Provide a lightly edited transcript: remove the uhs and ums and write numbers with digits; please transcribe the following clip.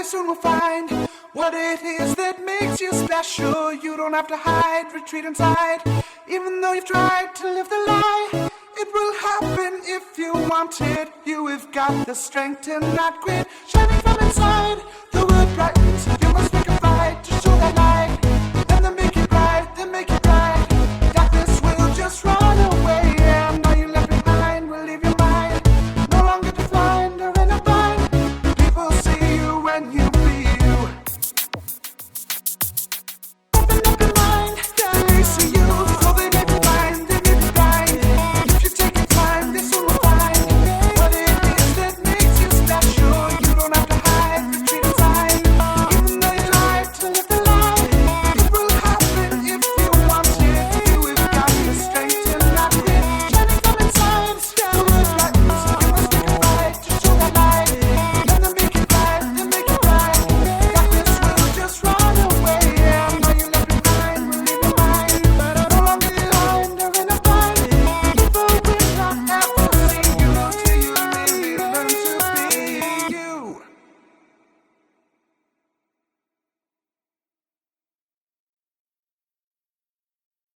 soon will find what it is that makes you special. You don't have to hide, retreat inside. Even though you've tried to live the lie, it will happen if you want it. You have got the strength to not quit. Shining from inside, the world brightens.